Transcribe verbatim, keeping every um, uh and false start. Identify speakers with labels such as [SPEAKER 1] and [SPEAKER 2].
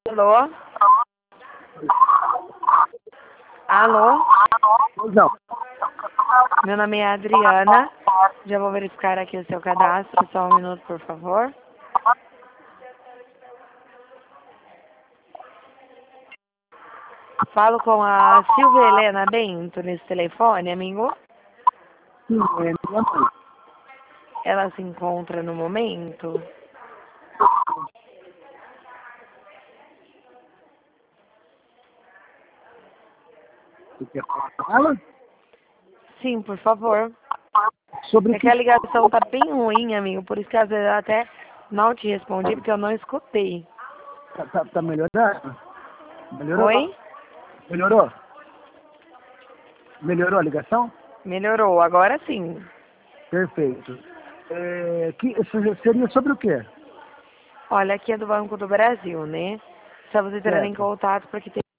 [SPEAKER 1] Alô? Alô?
[SPEAKER 2] Não.
[SPEAKER 1] Meu nome é Adriana. Já vou verificar aqui o seu cadastro. Só um minuto, por favor. Falo com a Silvia Helena Bento nesse telefone, amigo.
[SPEAKER 2] Sim, é minha mãe.
[SPEAKER 1] Ela se encontra no momento.
[SPEAKER 2] Você quer falar com ela?
[SPEAKER 1] Sim, por favor.
[SPEAKER 2] Sobre
[SPEAKER 1] É
[SPEAKER 2] o
[SPEAKER 1] que
[SPEAKER 2] que?
[SPEAKER 1] a ligação tá bem ruim, amigo. Por isso que às vezes eu até não te respondi, porque eu não escutei.
[SPEAKER 2] Tá, tá, tá melhorando? Melhorou?
[SPEAKER 1] Oi?
[SPEAKER 2] Melhorou? Melhorou a ligação?
[SPEAKER 1] Melhorou, agora sim.
[SPEAKER 2] Perfeito. É, que, seria sobre o quê?
[SPEAKER 1] Olha, aqui é do Banco do Brasil, né? Estamos entrando em
[SPEAKER 2] Certo.
[SPEAKER 1] contato porque tem